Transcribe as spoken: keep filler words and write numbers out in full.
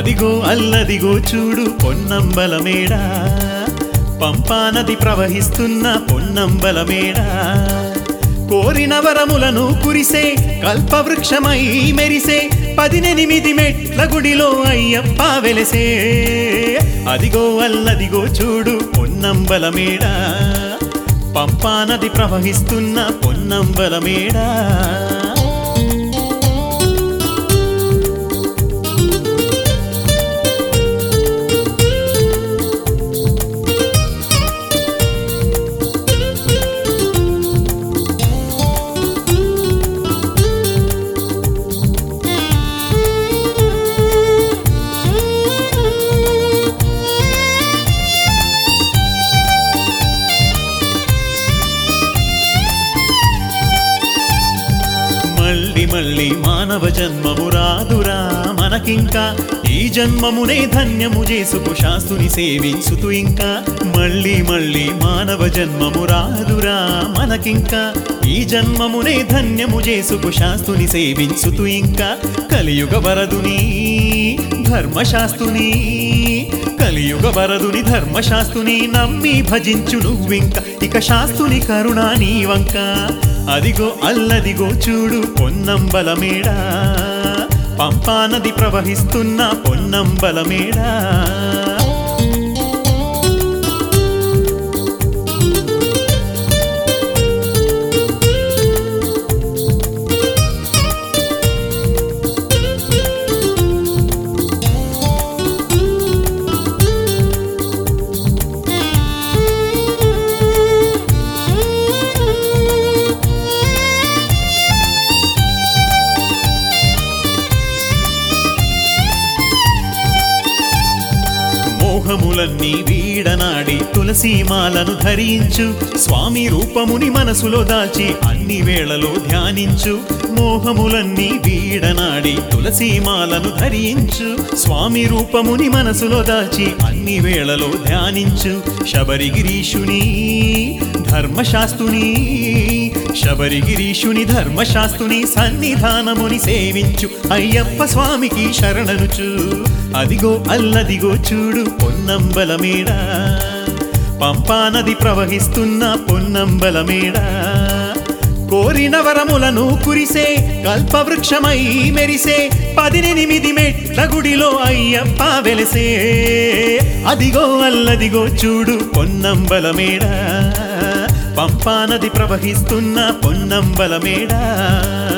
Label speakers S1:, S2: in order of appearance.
S1: అదిగో అల్లదిగో చూడు పొన్నంబల మేడ, పంపా నది ప్రవహిస్తున్న పొన్నంబల మేడ. కోరిన వరములను కురిసే కల్పవృక్షమై మెరిసే, పదినెనిమిది మెట్ల గుడిలో అయ్యప్ప వెలసే. అదిగో అల్లదిగో చూడు పొన్నంబల మేడ, పంపా నది ప్రవహిస్తున్న పొన్నంబల మేడ. మళ్ళీ మానవ జన్మము రాదురా మనకింకా, ఈ జన్మమునే ధన్యము చేసుకు శాస్తుని సేవించుతూ ఇంకా. మళ్ళీ మళ్ళీ మానవ జన్మము రాదురా మనకింకా, ఈ జన్మమునే ధన్యము చేసుకు శాస్తుని సేవించుతూ ఇంకా. కలియుగ వరదుని ధర్మశాస్తుని, కలియుగ వరదుని ధర్మశాస్తుని నమ్మి భజించు నువ్వింక, ఇక శాస్తుని కరుణా నీ వంక. అదిగో అల్లదిగో చూడు పొన్నంబల మేడ, పంపా నది ప్రవహిస్తున్న పొన్నంబల మేడ. మోహములన్నీ వీడనాడి తులసీమాలను ధరించు, స్వామి రూపముని మనసులో దాల్చి అన్ని వేళలో ధ్యానించు. మోహములన్నీ వీడనాడి తులసీమాలను ధరించు, స్వామి రూపముని మనసులో దాల్చి అన్ని వేళలో ధ్యానించు. శబరిగిరీషుని ధర్మశాస్తుని, శబరిగిరీషుని ధర్మశాస్తుని సన్నిధానముని సేవించు, అయ్యప్ప స్వామికి శరణనుచు. అదిగో అల్లదిగో చూడు పొన్నంబల మేడ, పంపా నది ప్రవహిస్తున్న పొన్నంబల మేడ. కోరిన వరములను కురిసే కల్పవృక్షమై మెరిసే, పదినెనిమిది మెట్ల గుడిలో అయ్యప్ప వెలసే. అదిగో అల్లదిగో చూడు పొన్నంబల మేడ, పంపా నది ప్రవహిస్తున్న పొన్నంబల మేడ.